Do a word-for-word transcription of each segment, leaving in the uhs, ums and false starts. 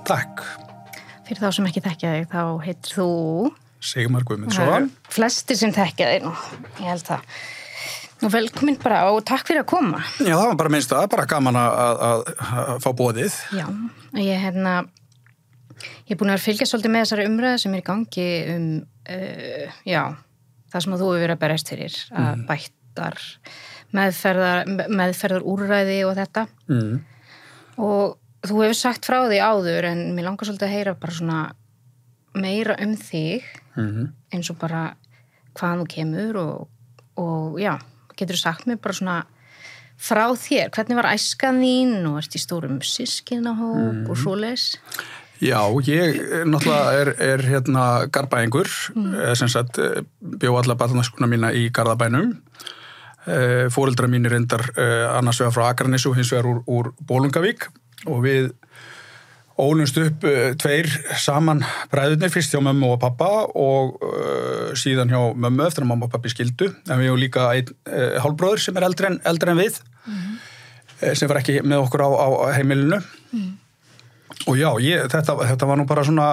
Takk. Fyrir þá sem ekki þekkja þig, þá heitir þú... Sigmar Guðmundsson. Flestir sem þekkja þig nú, ég held það. Nú velkomin bara og takk fyrir að koma. Já, það var bara minnst það, bara gaman að, að, að fá boðið. Já, ég hérna, ég er búin að fylgja svolítið með þessari umræðu sem er í gangi um, uh, já, það sem að þú hefur verið að berjast fyrir, að mm. bættar meðferðar, meðferðar úrræði og þetta. Mm. Og þú hefur sagt frá því áður, en mér langar svolítið að heyra bara svona meira um þig, mm. eins og bara hvaðan þú kemur og, og já, getur þú sagt mér bara svona frá þér, hvernig var æskan þín og ert í stórum systkinahóp mm. og svoleiðis? Já, ég náttúrulega er, er hérna Garðbæingur, mm. sem sagt bjó alla barnaskuna mína í Garðabænum. E, foreldrar mínir reyndar e, annars vegar frá Akranesi og hins vegar úr, úr Bolungavík og við ólumst upp e, tveir saman bræðurnir, fyrst hjá mömmu og pappa og e, síðan hjá mömmu eftir að mamma og pappi skildu. En við hefum líka einn e, hálfbróður sem er eldri en, eldri en við, mm. e, sem var ekki með okkur á, á heimilinu. Mm. Og já, ég, þetta, þetta var nú bara svona,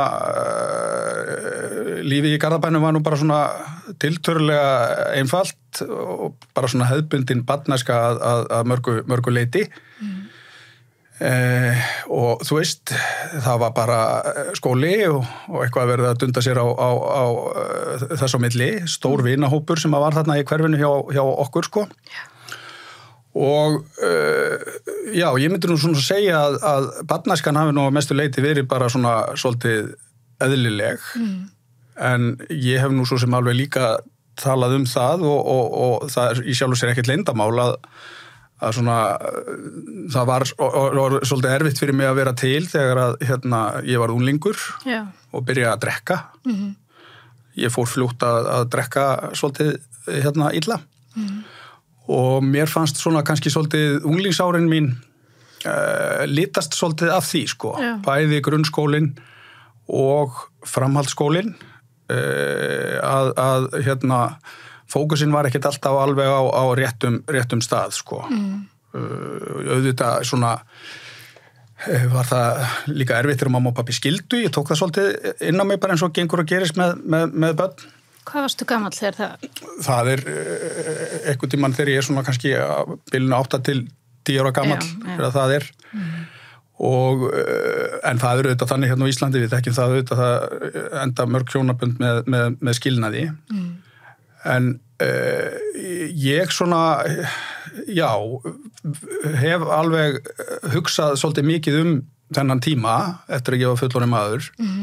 uh, lífið í Garðabænum var nú bara svona tiltölulega einfalt og bara svona hefðbundin barnæska að, að, að mörgu, mörgu leyti. Mm. Uh, og þú veist, það var bara skóli og, og eitthvað verið að dunda sér á, á, á uh, þess á milli, stór vinahópur sem var þarna í hverfinu hjá, hjá okkur, sko. Já. Og uh, já, ég myndi nú svona segja að, að barnæskan hafi nú mestu leyti verið bara svona svolítið eðlileg, mm. en ég hef nú svo sem alveg líka talað um það og, og, og það er í sjálfu sér ekkert leyndamál að, að svona það var og, og, og, svolítið erfitt fyrir mig að vera til þegar að hérna, ég var unglingur já. Og byrja að drekka. Mm-hmm. Ég fór fljótt að, að drekka svolítið hérna illa. Mm. Og mér fannst svona kannski svolítið unglingsárin mín uh, litast svolítið af því, sko. Já. Bæði grunnskólinn og framhaldsskólinn uh, að, að hérna, fókusinn var ekkert alltaf alveg á, á réttum, réttum stað, sko. Mm. Uh, auðvitað svona uh, var það líka erfitt þegar mamma og pappi skildu. Ég tók það svolítið inn á mig bara eins og gengur að gerist með, með, með börn. Hvað varstu gamall þegar það? Það er eitthvað tímann þegar ég er svona kannski að bilinu átta til tíu ára gamall þegar það er. Mm. Og, en það er auðvitað þannig hérna á Íslandi, við þekkjum það auðvitað það enda mörg hjónabönd með, með, með skilnaði. Mm. En uh, ég svona, já, hef alveg hugsað svolítið mikið um þennan tíma eftir að ég var fullorðinn maður. Mm.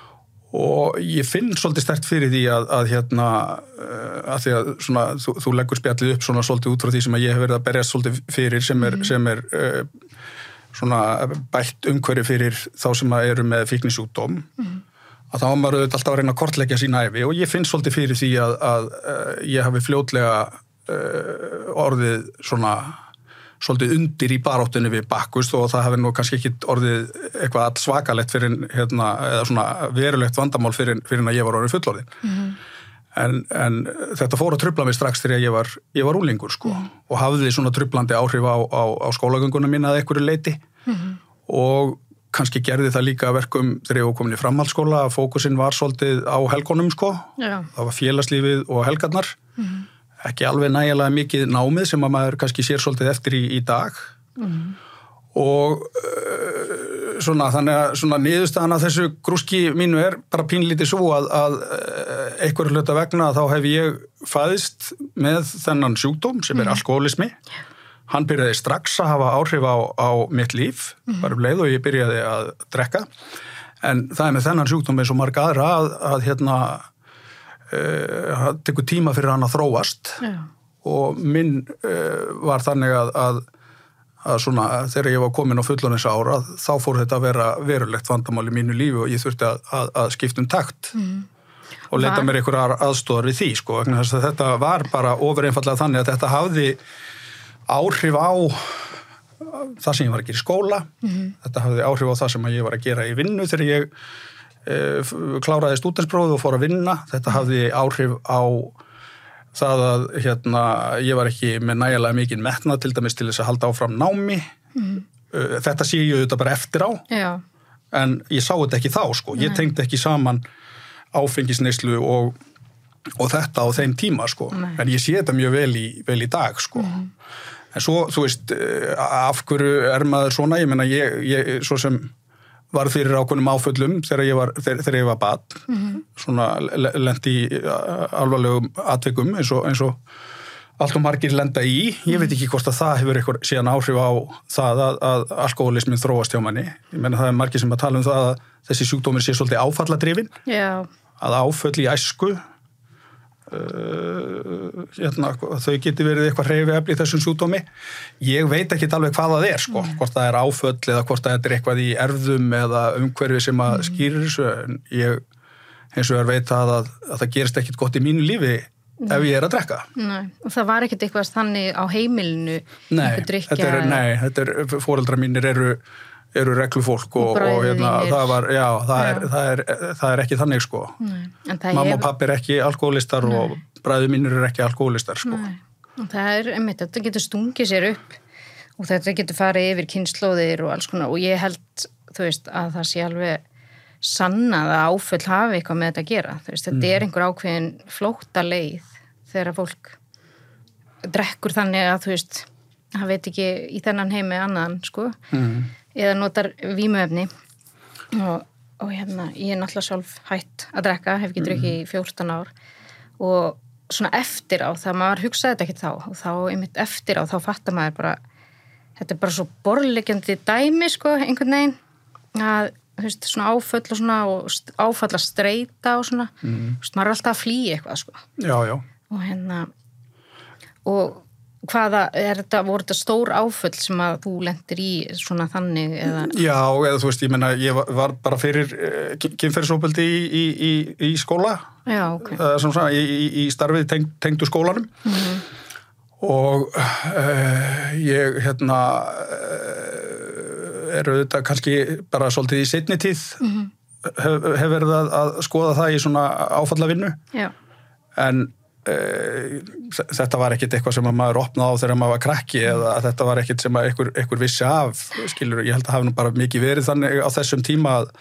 Og ég finn svolítið sterkt fyrir því að, að hérna, að því að svona, þú, þú leggur spjallið upp svona svolítið út frá því sem að ég hef verið að berjast svolítið fyrir sem er, mm. sem er uh, svona bætt umhverfi fyrir þá sem að eru með fíknisjúkdóm. Mm. Að þá var maður auðvitað alltaf að reyna að kortleggja sína ævi og ég finn svolítið fyrir því að, að, að ég hafi fljótlega uh, orðið svona svolítið undir í baráttunni við Bakkus og það hafi nú kannski ekki orðið eitthvað all svakalegt fyrir hérna, eða svona verulegt vandamál fyrir, fyrir að ég var orðið fullorðin. Mm-hmm. En, en þetta fór að trufla mig strax þegar ég var, ég var unglingur, sko, mm-hmm. og hafði svona truflandi áhrif á, á, á skólagönguna mína að einhverju leyti mm-hmm. og kannski gerði það líka verkum þegar ég var komin í framhaldsskóla að fókusinn var svolítið á helgunum, sko. Já. Það var félagslífið og helgarnar. Mm-hmm. Ekki alveg nægilega mikið námið sem að maður kannski sér svolítið eftir í, í dag. Mm. Og uh, svona, þannig að svona niðurstaðan að þessu grúski mínu er bara pínlítið svo að, að uh, einhverju hluta vegna þá hef ég fæðist með þennan sjúkdóm sem mm. er alkohólismi. Hann byrjaði strax að hafa áhrif á, á mitt líf, mm. bara um leið og ég byrjaði að drekka. En það er með þennan sjúkdóm eins og marga aðra að, að hérna það uh, tekur tíma fyrir hann að þróast. Já. Og minn uh, var þannig að, að, að svona, þegar ég var komin á fullorðinsára þá fór þetta að vera verulegt vandamál í mínu lífi og ég þurfti að, að, að skipta um takt mm. og leita mér einhverjar aðstoðar við því, sko. Þetta var bara ofur einfallega þannig að þetta hafði áhrif á það sem ég var að gera í skóla, mm. þetta hafði áhrif á það sem ég var að gera í vinnu þegar ég kláraði stúdentsprófið og fór að vinna. Þetta hafði áhrif á það að hérna, ég var ekki með nægilega mikið metnað til dæmis til þess að halda áfram námi. Mm. Þetta sé ég auðvitað bara eftir á. Já. en ég sá þetta ekki þá sko, ég tengdi ekki saman áfengisneyslu og, og þetta á þeim tíma sko, Nei. En ég sé þetta mjög vel í, vel í dag sko. Mm. En svo, þú veist, af hverju er maður svona, ég meina, ég, ég svo sem var fyrir ákveðnum áföllum þegar ég var, þegar, þegar ég var barn, mm-hmm. svona lendi í alvarlegum atvikum eins og, eins og allt og margir lenda í. Ég veit ekki hvort að það hefur eitthvað síðan áhrif á það að, að alkohólismin þróast hjá manni. Ég meina það er margir sem að tala um það að þessi sjúkdómur sé svolítið áfalladrifin, Já. Að áföll í æsku, uh, hérna, þau geti verið eitthvað hreyfiefli í þessum sjúkdómi. Ég veit ekki alveg hvað það er, sko, mm. hvort það er áföll eða hvort það er eitthvað í erfðum eða umhverfi sem að skýrir þessu. En ég eins og er veit að, að, að það gerist ekkit gott í mínu lífi Nei. Ef ég er að drekka. Nei, og það var ekkert eitthvað þannig á heimilinu nei, þetta er, nei, þetta er, foreldrar mínir eru, eru reglufólk og, og, og hérna, það var, já, það, já. Er, það, er, það er ekki þannig, sko. Mamma hef... og pappi er ekki alkohólistar Nei. Og bræður mínir er ekki alkohólistar, sko. Nei. Og það er, einmitt, þetta getur stungið sér upp og þetta getur farið yfir kynslóðir og alls konar og ég held, þú veist, að það sé alveg sannað að áföll hafi eitthvað með þetta að gera. Þú veist, þetta mm. er einhver ákveðin flótta leið þegar fólk drekkur þannig að, þú veist, það veit ekki í þennan heimi annan, sko, mm. eða notar vímuefni og, og hérna, ég er náttúrulega sjálf hætt að drekka, hef ekki drukkið í fjórtán ár og svona eftir á það, maður hugsaði þetta ekki þá og þá, einmitt eftir á, þá fattar maður bara, þetta er bara svo borðleggjandi dæmi, sko, einhvern veginn, að þú veist, svona áföll og svona og áfall að streita og svona mm. þú veist, maður er alltaf að flýja eitthvað, sko. Já, já. Og hérna, og hvaða, er þetta, voru þetta stór áföll sem að þú lendir í svona þannig, eða? Já, eða þú veist, ég meina, ég var bara fyrir uh, kynferðisofbeldi í, í, í, í skóla. Já, ok. Uh, svona, í, í, í starfið teng, tengdu skólanum. Mm-hmm. Og uh, ég, hérna, uh, er auðvitað kannski bara svolítið í seinni tíð, mm-hmm. hef, hef verið að, að skoða það í svona áfallavinnu. Já. En þetta var ekkit eitthvað sem maður opnaði á þegar maður var krakki eða þetta var ekkit sem einhver, einhver vissi af, skilur, ég held að hafa nú bara mikið verið þannig á þessum tíma að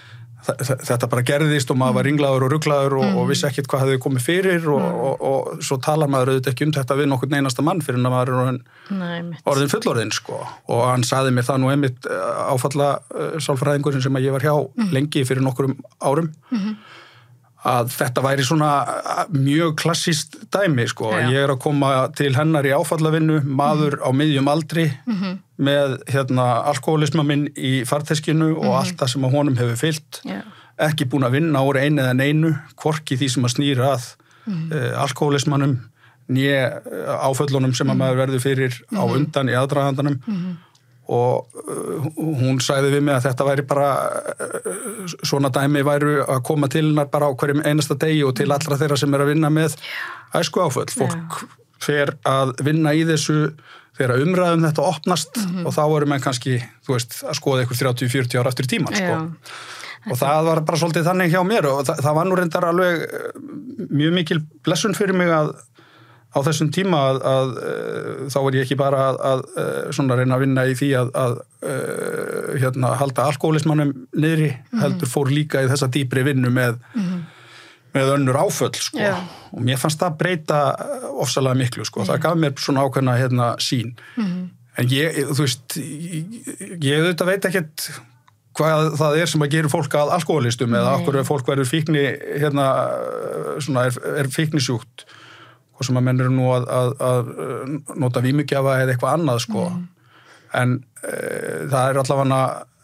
þetta bara gerðist og maður var ringlaður og ruglaður og, mm. og vissi ekkit hvað hefði komið fyrir og, mm. og, og, og svo talar maður auðvitað ekki um þetta við nokkurn einasta mann fyrir en að maður er orðin, orðin fullorðinn, sko, og hann saði mér það nú einmitt áfalla uh, sálfræðingurinn sem að ég var hjá mm. lengi fyrir nokkurum árum mm-hmm. að þetta væri svona mjög klassískt dæmi, sko. Já. Ég er að koma til hennar í áfallavinnu, maður mm. á miðjum aldri mm-hmm. með hérna alkohólisma minn í farteskinu mm. og allt það sem að honum hefur fylgt. Já. Ekki búin að vinna úr einu eða neinu, hvorki því sem að snýra að mm. uh, alkohólismanum, né áföllunum sem að maður verður fyrir mm. á undan í aðdragandanum. Mm. Og uh, hún sagði við mig að þetta væri bara uh, svona dæmi væru að koma til hennar bara á hverjum einasta degi og til allra þeirra sem er að vinna með æsku áföll. Fólk yeah. fer að vinna í þessu þegar umræðum þetta opnast mm-hmm. og þá eru menn kannski, þú veist, að skoða eitthvað þrjátíu til fjörutíu ára eftir tíman, sko. Yeah. Og það var bara svolítið þannig hjá mér og það, það var nú reyndar alveg mjög mikil blessun fyrir mig að á þessum tíma að, að, að þá er ég ekki bara að, að, að svona reyna að vinna í því að, að, að hérna, halda alkohólismannum niðri, mm-hmm. heldur fór líka í þessa dýpri vinnu með, mm-hmm. með önnur áföll, sko. Já. Og mér fannst það breyta ofsalega miklu, sko. Mm-hmm. Það gaf mér svona ákveðna hérna, sín. Mm-hmm. En ég, þú veist, ég, ég auðvitað veit ekkert hvað það er sem að gera fólk að alkohólistum mm-hmm. eða okkur fólk verður fíkni, hérna, svona er, er fíknisjúkt. Og sem að menn eru nú að, að, að nota vímugjafa eða eitthvað annað, sko. Mm. En e, það er allavega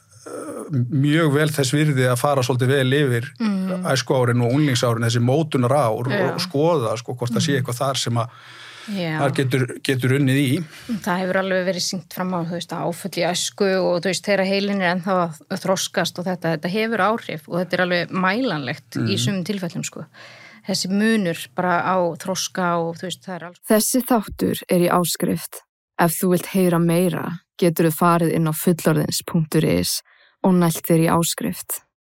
e, mjög vel þess virði að fara svolítið vel yfir mm. æskuárin og unglingsárin, þessi mótunar ár yeah. og, og skoða, sko, hvort það mm. sé eitthvað þar sem að yeah. það getur, getur unnið í. Það hefur alveg verið sýnt fram á, þú veist, áföll í æsku og þú veist, þeirra heilin er ennþá að þroskast og þetta, þetta hefur áhrif og þetta er alveg mælanlegt mm. í sumum tilfellum, sko. Þessi munur bara á þroska og þú veist það er alls. Þessi þáttur er í áskrift. Ef þú vilt heyra meira getur þú farið inn á fullorðins punktur is og nælt þér í áskrift.